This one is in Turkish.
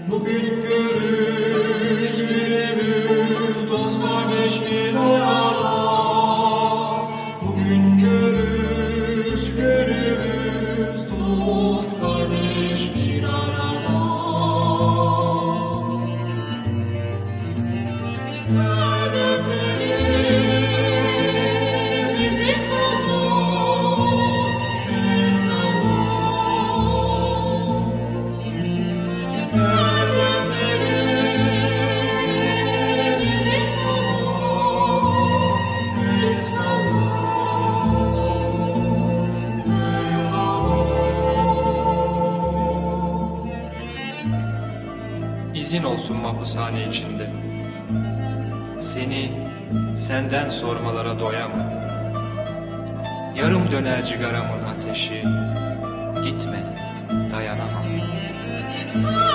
Bugün görüşlerimiz dost kardeş bir arada. Bugün görüşlerimiz dost kardeş bir arada. İzin olsun mahpushane içinde. Seni senden sormalara doyamam. Yarım döner cigaramın ateşi. Gitme, dayanamam.